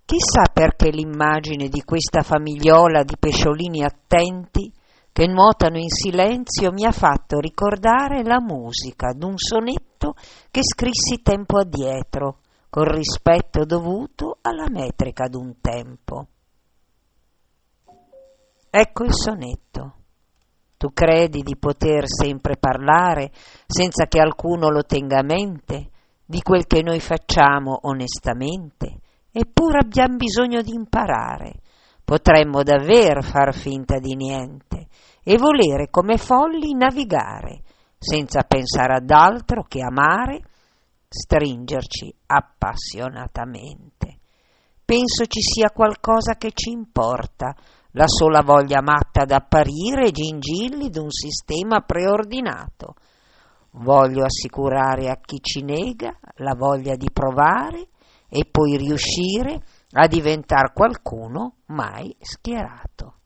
Chissà perché l'immagine di questa famigliola di pesciolini attenti che nuotano in silenzio mi ha fatto ricordare la musica d'un sonetto che scrissi tempo addietro, col rispetto dovuto alla metrica d'un tempo. Ecco il sonetto. Tu credi di poter sempre parlare senza che alcuno lo tenga a mente di quel che noi facciamo onestamente, eppure abbiamo bisogno di imparare. Potremmo davvero far finta di niente e volere come folli navigare, senza pensare ad altro che amare, stringerci appassionatamente. Penso ci sia qualcosa che ci importa, la sola voglia matta d'apparire e gingilli d'un sistema preordinato. Voglio assicurare a chi ci nega la voglia di provare e poi riuscire a diventar qualcuno mai schierato.